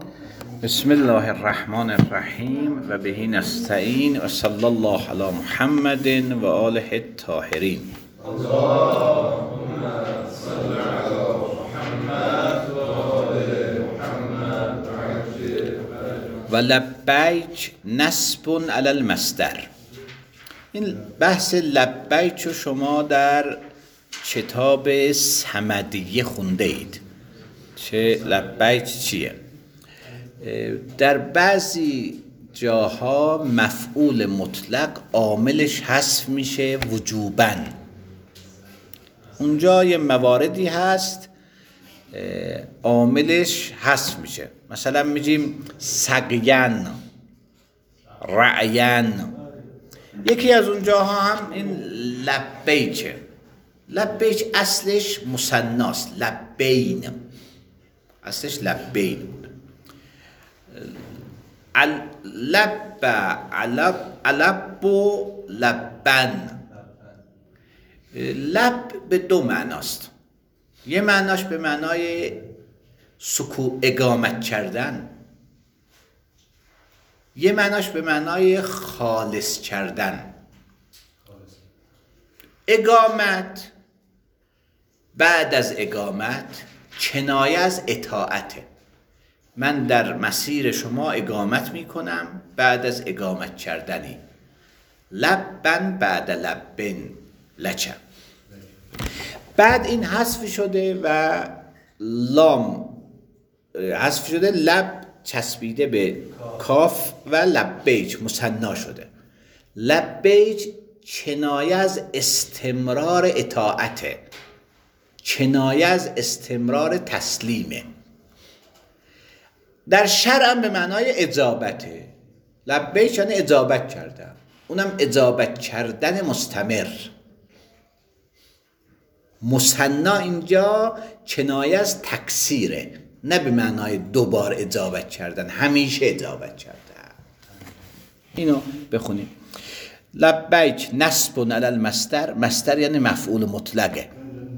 بسم الله الرحمن الرحیم و به نستعین و صلی الله علی محمد و آله الطاهرین. و لبیک نصب علی المصدر. این بحث لبیک رو شما در کتاب صمدیه خونده اید. چه لبیک چیه؟ در بعضی جاها مفعول مطلق عاملش حذف میشه وجوباً. اونجا یه مواردی هست عاملش حذف میشه، مثلا میگیم سقین، رعین. یکی از اونجاها هم این لبیکه. لبیک اصلش مثناست، لبین، اصلش لبین بود. لب علب و لبن. لب به دو معناست. یه معناش به معنای اقامت کردن، یه معناش به معنای خالص کردن. اقامت بعد از اقامت کنایه از اطاعته. من در مسیر شما اقامت میکنم بعد از اقامت کردنی. لبن بعد لبن، لچم. بعد این حذف شده و لام حذف شده، لب چسبیده به کاف و لبیک مثنا شده. لبیک کنایه از استمرار اطاعته، کنایه از استمرار تسلیمه. در شرع هم به معنای اجابته. لبیک یعنی اجابت کردم، اونم اجابت کردن مستمر. مثنا اینجا کنایه از تکثیره، نه به معنای دوبار اجابت کردن، همیشه اجابت کردن. اینو بخونیم. لبیک نصب علی المصدر. مصدر یعنی مفعول مطلقه.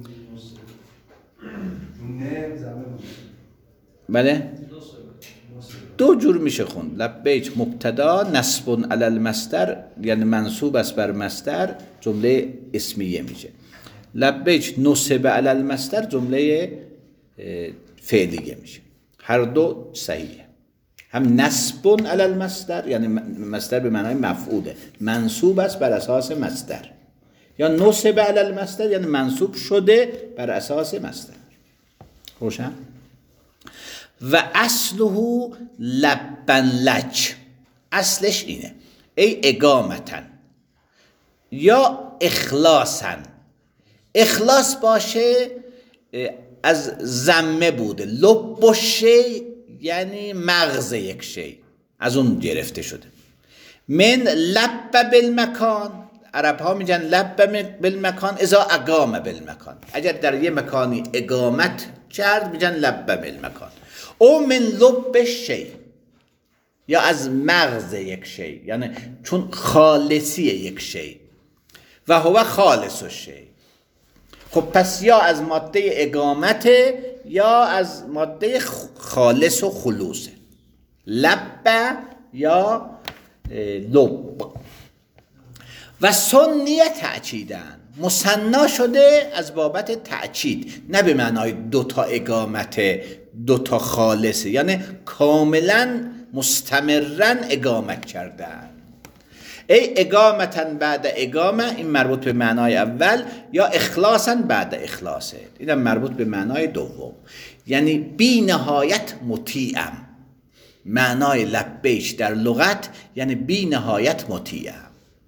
بله؟ دو جور میشه خوند. لبیک مبتدا، نصب علی المصدر یعنی منصوب است بر مصدر، جمله اسمیه میشه. لبیک نصب علی المصدر جمله فعلیه میشه. هر دو صحیحه. هم نصب علی المصدر یعنی مصدر به معنای مفعوله، منصوب است بر اساس مصدر، یا نصب علی المصدر یعنی منصوب شده بر اساس مصدر. روشن؟ و اصله لبن لک. اصلش اینه، ای اقامتن یا اخلاصن. اخلاص باشه از ضمه بوده. لب و شی یعنی مغز یک شی، از اون گرفته شده. من لب بالمکان. عرب ها میگن لب بالمکان اذا اقام بالمکان. اگر در یه مکانی اقامت کرد میگن لب بالمکان. او من لب شی، یا از مغز یک شی، یعنی چون خالصی یک شی. و هو خالص الشی. خب پس یا از ماده اقامت یا از ماده خالص و خلوصه. لب یا لب. و سنیه تأکیدن. مثنا شده از بابت تأکید، نه به معنای دوتا اقامت دوتا خالصه، یعنی کاملا مستمرن اقامت کردن. ای اقامتن بعد اقامه، این مربوط به معنای اول، یا اخلاصن بعد اخلاصه، اینم مربوط به معنای دوم. یعنی بی نهایت مطیعم. معنای لبیک در لغت یعنی بی نهایت مطیعم.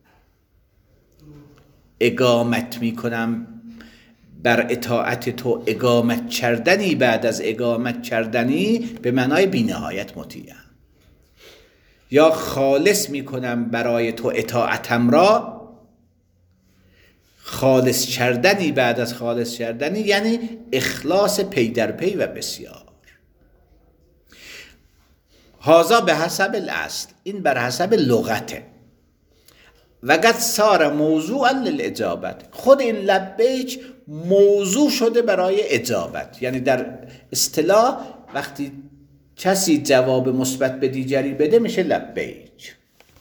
اقامت میکنم بر اطاعت تو، اقامت کردنی بعد از اقامت کردنی به معنای بی نهایت مطیعم. یا خالص میکنم برای تو اطاعتم را، خالص کردنی بعد از خالص کردنی یعنی اخلاص پی در پی و بسیار. هذا به حسب الاصل، این بر حسب لغته. و قد صار موضوعا للاجابت. خود این لبیک موضوع شده برای اجابت. یعنی در اصطلاح وقتی کسی جواب مثبت به دیگری بده میشه لبیک.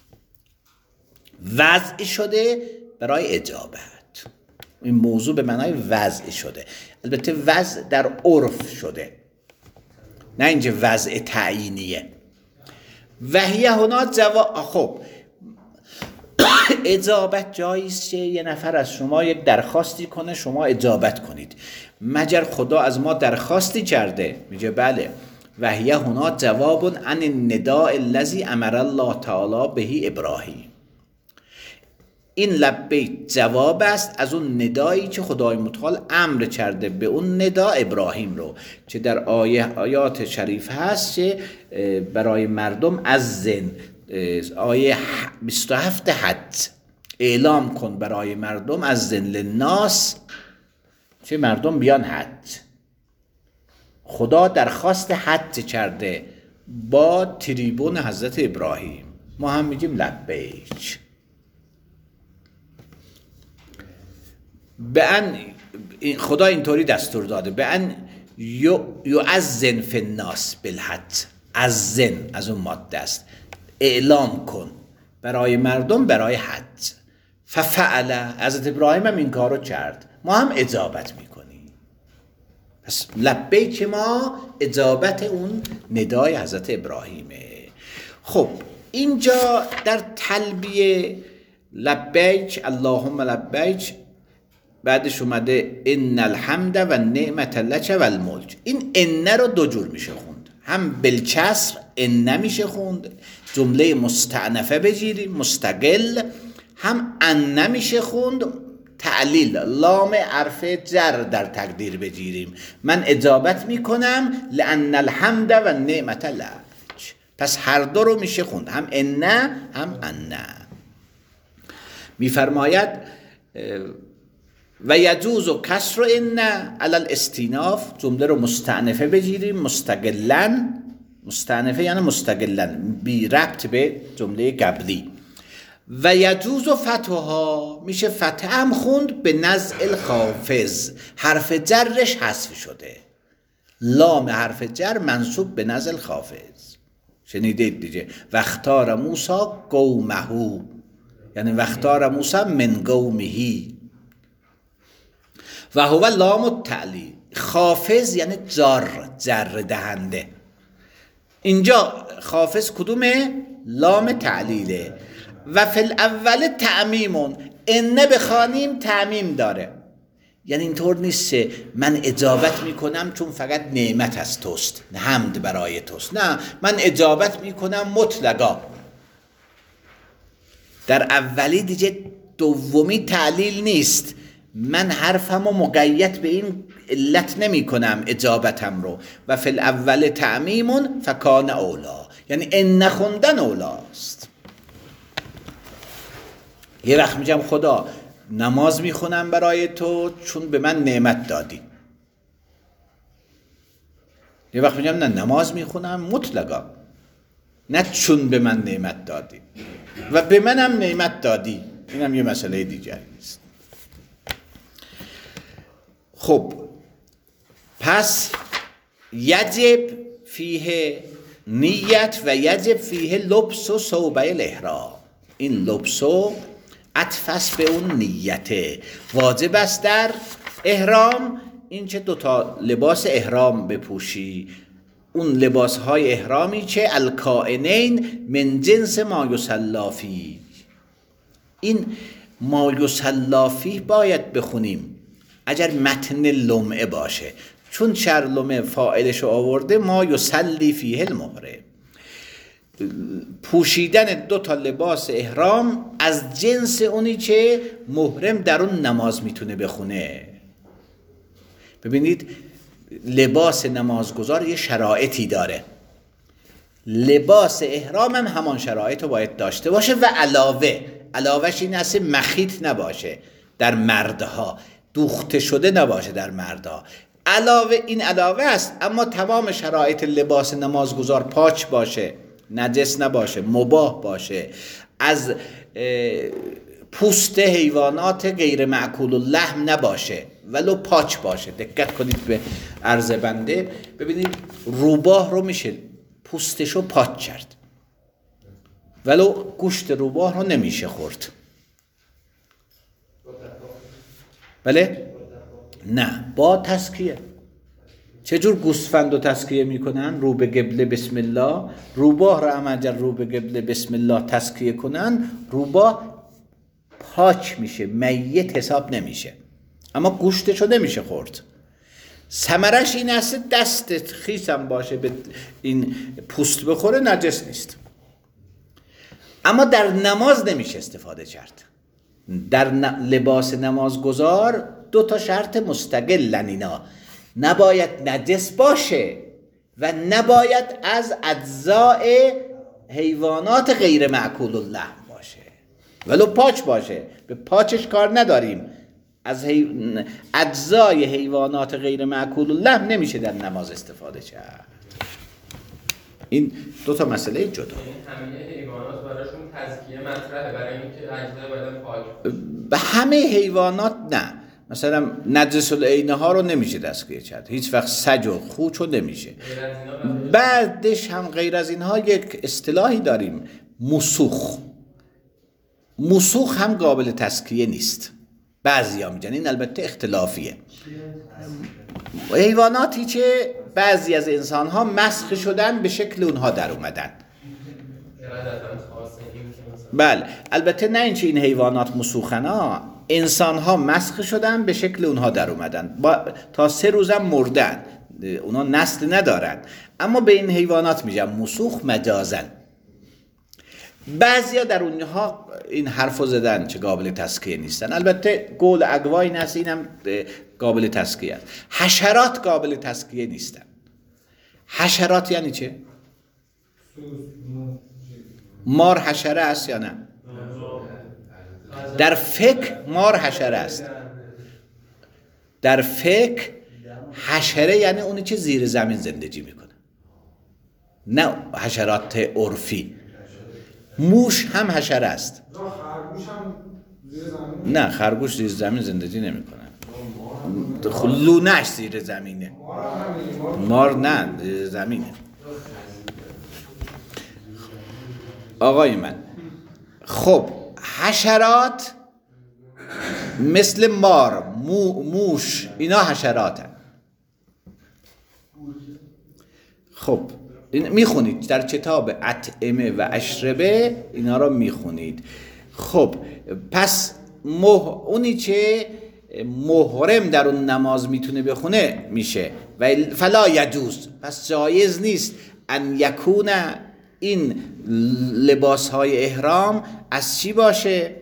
وضع شده برای اجابت. این موضوع به معنای وضع شده. البته وضع در عرف شده، نه اینجا وضع تعیینیه. وحیه هنا جواب. خب اجابت جاییست که یه نفر از شما یک درخواستی کنه شما اجابت کنید، مگر خدا از ما درخواستی کرده؟ میگه بله. وحیه هنا جواب عن النداء الذی امر الله تعالی به ابراهیم. این لبیک جواب است از اون ندایی که خدای متعال امر کرده به اون ندا ابراهیم رو، که در آیات شریف هست که برای مردم از زن، آیه 27 حج، اعلام کن برای مردم از زن للناس، چه مردم بیان حج. خدا درخواست حج کرده با تریبون حضرت ابراهیم، ما هم میگیم لبیک. به ان خدا اینطوری دستور داده، به ان یؤذن فی الناس بالحج، اذن از اون ماده است، اعلام کن برای مردم برای حج. ففعل، حضرت ابراهیم هم این کارو کرد، ما هم اجابت میکنیم. پس لبیک ما اجابت اون ندای حضرت ابراهیمه. خب اینجا در تلبیه لبیک اللهم لبیک بعدش اومده ان الحمد و نعمت لک و الملک. این ان رو دو جور میشه خوند، هم بالکسر ان میشه خوند، جمله مستأنفه بگیریم مستقل، هم ان میشه خوند تعلیل، لام حرف جر در تقدیر بگیریم، من اجابت میکنم لان الحمد و نعمت لک. پس هر دو رو میشه خوند، هم ان هم ان. میفرماید و یجوز و کسر ان علی الاستیناف، جمله رو مستأنفه بگیریم مستقلن، مستأنفه یعنی مستقلن بی ربط به جمله قبلی. و یجوز و فتحها، میشه فتح هم خوند به نزع الخافض، حرف جرش حذف شده، لام حرف جر منصوب به نزع الخافض. شنیدید دیگه، و اختار موسی قومه، یعنی و اختار موسی من قومه. و هو لام التعلیل، خافض یعنی جر دهنده. اینجا خافض کدومه؟ لام تعلیله. و فی الاول تعمیمون، ان بخوانیم تعمیم داره، یعنی اینطور نیست من اجابت میکنم چون فقط نعمت از توست، حمد برای توست، نه، من اجابت میکنم مطلقا. در اولی دیگه دومی تعلیل نیست، من حرفمو مقید به این علت نمی کنم اجابتم رو. و فی الاول تعمیمون فکان اولا، یعنی ان خوندن اولاست. یه وقت میگم خدا نماز میخونم برای تو چون به من نعمت دادی، یه وقت میگم نه نماز میخونم مطلقا، نه چون به من نعمت دادی و به منم نعمت دادی، اینم یه مسئله دیگری است. خب پس یجب فیه نیت و یجب فیه لبس و ثوبه الاحرام. این لبس و عطف به اون نیته، واجب است در احرام این چه دوتا لباس احرام بپوشی، اون لباس های احرامی که الکائنین من جنس ما یصلی فیه. این ما یصلی فیه باید بخونیم اگر متن لمعه باشه، چون چر لمعه فاعلش آورده ما یصلی فیه المحرم. پوشیدن دو تا لباس احرام از جنس اونی که محرم در اون نماز میتونه بخونه. ببینید لباس نمازگزار یه شرایطی داره، لباس احرام هم همان شرایط رو باید داشته باشه و علاوهش این است مخیط نباشه در مردها، دوخته شده نباشه در مردها. این علاوه است، اما تمام شرایط لباس نمازگزار پاک باشه، نجس نباشه، مباح باشه، از پوست حیوانات غیر مأکول اللحم نباشه، ولو پاک باشه. دقت کنید به عرض بنده، ببینید روباه رو میشه پوستشو پاک کرد، ولو گوشت روباه رو نمیشه خورد. بله؟ نه، با تزکیه. چجور گوسفند رو تزکیه میکنن؟ رو به قبله بسم الله. روباه رو عمجر رو به قبله بسم الله تزکیه کنن، روباه پاک میشه، میت حساب نمیشه، اما گوشتشو نمیشه خورد. ثمرش این است دستت خیسم باشه به این پوست بخوره نجس نیست. اما در نماز نمیشه استفاده کرد. در لباس نمازگزار 2 شرط مستقلن اینا: نباید نجس باشه و نباید از اجزاء حیوانات غیر معکول اللحم باشه، ولو پاک باشه، به پاکش کار نداریم. از اجزای حیوانات غیر معکول اللحم نمیشه در نماز استفاده کرد. این 2 مسئله جدا. همه حیوانات براشون تزکیه مطرحه برای اینکه اجزای بدن پاک. به همه حیوانات نه. مثلا نجس العینه ها رو نمیشه تزکیه کرد، هیچ وقت سج و خوچ رو نمیشه. بعدش هم غیر از اینها یک اصطلاحی داریم، مسوخ. مسوخ هم قابل تزکیه نیست. بعضیا میگن، این البته اختلافیه. حیواناتی که بعضی از انسان ها مسخ شدن به شکل اونها در اومدن. بله، البته نه اینکه این حیوانات مسوخن ها، انسان ها مسخ شدن به شکل اونها در اومدن، تا 3 روز هم مردن، اونا نسل ندارن، اما به این حیوانات میگن مسوخ مجازن. بعضیا در اونها این حرفو زدن که قابل تزکیه نیستن. البته قول اقوا این است، اینم قابل تزکیه است. حشرات قابل تزکیه نیستن. حشرات یعنی چه؟ مار حشره است یا نه؟ در فقه مار حشره است. در فقه حشره یعنی اونی که زیر زمین زندگی میکنه، نه حشرات عرفی. موش هم حشره است. خرگوش هم زیر زمین؟ نه، خرگوش زیر زمین زندگی نمیکنه. لونش زیر زمینه. مار نه، زیر زمینه. آقای من، خب حشرات مثل مار، موش، اینا حشراتن. خب این میخونید در کتاب اطعمه و اشربه، اینا رو میخونید. خب پس اونی که محرم در اون نماز میتونه بخونه میشه و فلا یجوز، پس جایز نیست ان یکون این لباس های احرام از چی باشه؟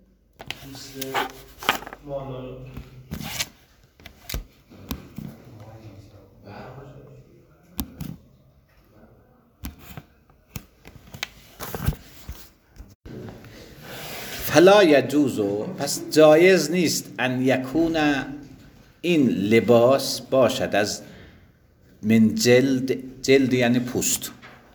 فلا یجوزو، پس جایز نیست ان یکون این لباس باشد از من جلد یعنی پوست،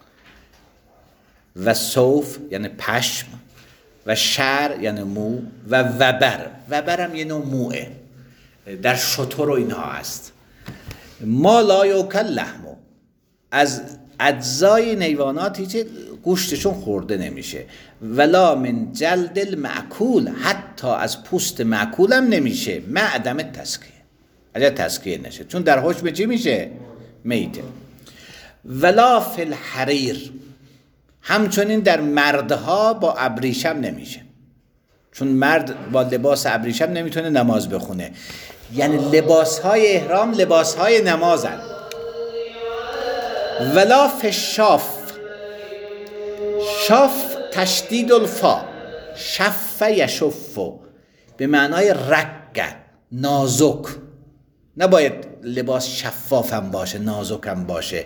و صوف یعنی پشم، و شعر یعنی مو، و وبر هم یه نوع موه، در شتر و اینها هست. ما لا یوکل لحمو، از اجزای حیواناتی که گوشتشون خورده نمیشه. ولا من جلد المعکول، حتی از پوست معکول هم نمیشه، معدم تزکیه، اگر تزکیه نشه، چون در حکم چی میشه؟ میته. ولا فی الحریر، همچنین در مردها با ابریشم نمیشه، چون مرد با لباس ابریشم نمیتونه نماز بخونه. یعنی لباسهای احرام لباسهای نمازن. ولا فی الشاف، شاف تشدید الفا، شف یشف، به معنای رگ، نازک. نباید لباس شفاف هم باشه، نازک هم باشه.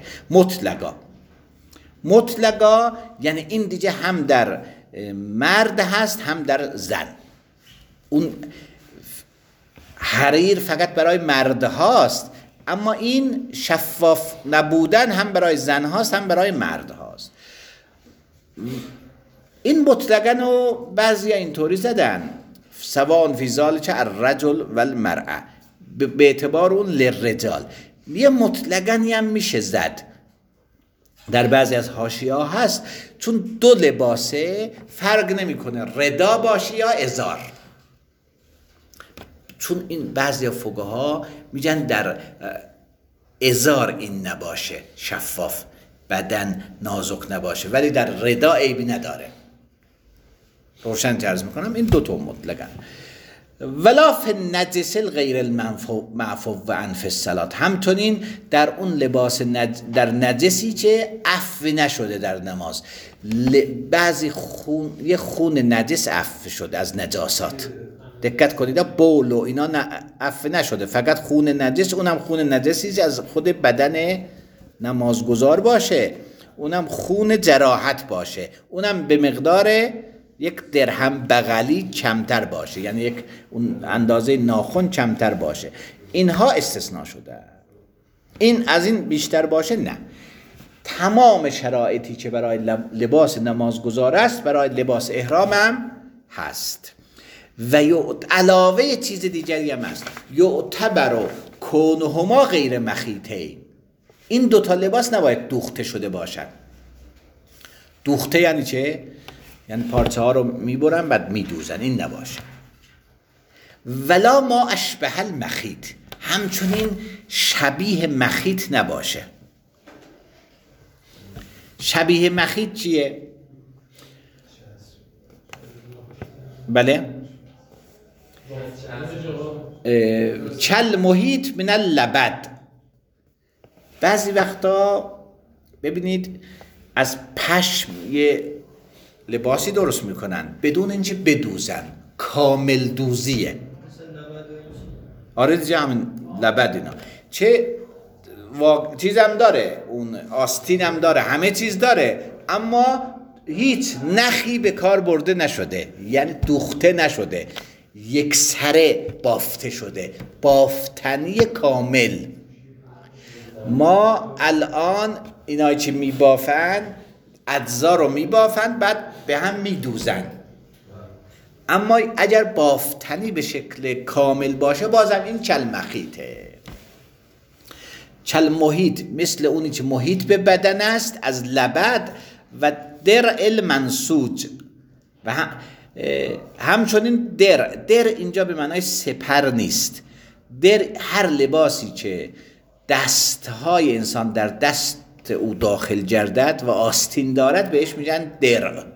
مطلقا یعنی این دیگه هم در مرد هست هم در زن. اون حریر فقط برای مرد هاست، اما این شفاف نبودن هم برای زن هاست هم برای مرد هاست. این مطلقاً رو بعضی اینطوری زدن، سواء فی ذلک الرجل و المرأه، به اعتبار اون للرجال. یه مطلقاً هم میشه زد، در بعضی از حاشیه‌ها هست، چون دو لباسه فرق نمیکنه ردا باشه یا ازار. چون این بعضی فقها میگن در ازار این نباشه، شفاف، بدن نازک نباشه، ولی در ردا عیبی نداره. روشن عرض میکنم این دو تا مطلقاً. ولا فی النجس غیر المعفو عن فی الصلاة، همچنین در اون لباس در نجسی که عفو نشده در نماز. بعضی یه خون نجس عفو شده از نجاسات، دقت کنید، بول و اینا عفو نشده، فقط خون نجس، اونم خون نجسی از خود بدن نمازگزار باشه، اونم خون جراحت باشه، اونم به مقدار 1 درهم بغلی کمتر باشه، یعنی یک اون اندازه ناخن کمتر باشه، اینها استثناء شده. این از این بیشتر باشه نه. تمام شرایطی که برای لباس نمازگزار است برای لباس احرام هم هست. و علاوه چیز دیگری هم هست، یعتبر کونهما غیر مخیطین، این دوتا لباس نباید دوخته شده باشن. دوخته یعنی چه؟ یعنی پارچه ها رو میبرن بعد میدوزن، این نباشه. ولا ما اشبه المخیط، همچنین شبیه مخیط نباشه. شبیه مخیط چیه؟ بله، کل محیط من اللبد. بعضی وقتا ببینید از پشم یه لباسی درست میکنن بدون اینکه بدوزن، کامل دوزیه. آره دیگه همین لبد اینا چه چیزم داره، اون آستین هم داره، همه چیز داره، اما هیچ نخی به کار برده نشده، یعنی دوخته نشده، یک سره بافته شده، بافتنی کامل. ما الان اینایی که میبافن اجزا رو میبافن بعد به هم میدوزن، اما اگر بافتنی به شکل کامل باشه بازم این کل مخیطه. کل محیط مثل اونی که محیط به بدن است از لبد و درع المنسوج. و همچنین در اینجا به معنای سپر نیست. در هر لباسی که دستهای انسان در دست او داخل گردد و آستین دارد بهش میگن در،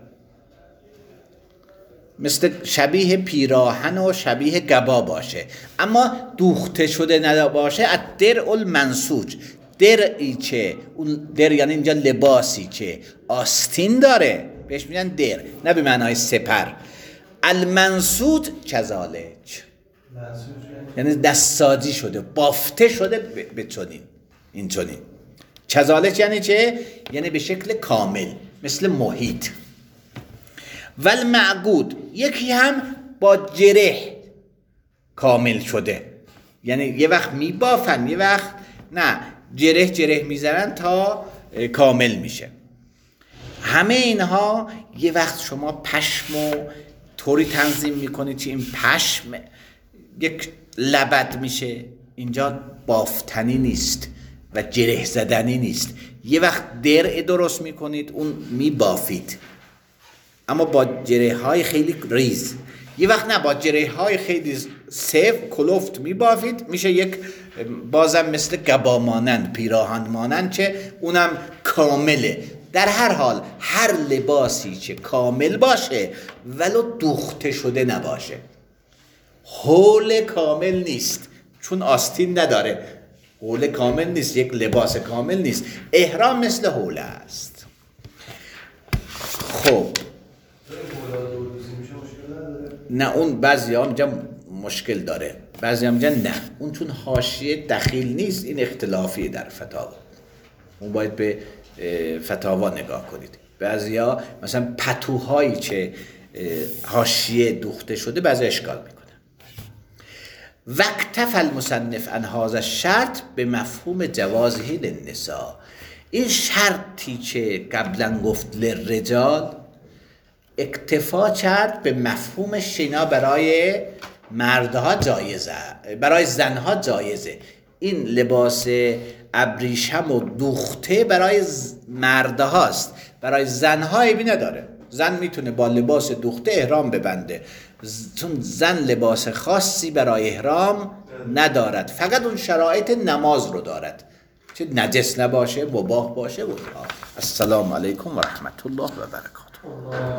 مثل شبیه پیراهن و شبیه قبا باشه اما دوخته شده نباشه. از درع المنسوج، درعی که اون در یعنی اینجا لباسی که آستین داره بهش میگن در، نه به معنای سپر. المنسوج کذالک، یعنی دستسازی شده، بافته شده به چنین، این چنین. کذالک یعنی چه؟ یعنی به شکل کامل، مثل محیط. والمعقود، یکی هم با جره کامل شده، یعنی یه وقت میبافن یه وقت نه، جره میزنن تا کامل میشه. همه اینها یه وقت شما پشمو طوری تنظیم میکنید که این پشم یک لبد میشه، اینجا بافتنی نیست و جره زدنی نیست. یه وقت درع درست میکنید اون میبافید اما با جره های خیلی ریز، یه وقت نه، با جره های خیلی سفت کلفت میبافید، میشه یک بازم مثل قبا مانند، پیراهن مانند که اونم کامله. در هر حال هر لباسی که کامل باشه ولو دوخته شده نباشه. حول کامل نیست چون آستین نداره، حول کامل نیست، یک لباس کامل نیست. احرام مثل حول است. خب نه، اون بعضی ها میگن مشکل داره، بعضی ها میگن نه، اون چون حاشیه دخیل نیست، این اختلافیه در فتاوا، اون باید به فتاوا نگاه کنید. بعضی ها مثلا پتوهایی که حاشیه دوخته شده بعضی اشکال میکنن. واکتفی المصنف عن هذا الشرط به مفهوم جوازه للنساء، این شرطی که قبلا گفت للرجال اکتفا کرد به مفهوم شنا برای مردها جایزه، برای زنها جایزه. این لباس ابریشم و دوخته برای مرده هاست، برای زنها عیبی نداره. زن میتونه با لباس دوخته احرام ببنده، چون زن لباس خاصی برای احرام ندارد، فقط اون شرایط نماز رو دارد، چه نجس نباشه، مباح باشه. السلام علیکم و رحمت الله و برکاته.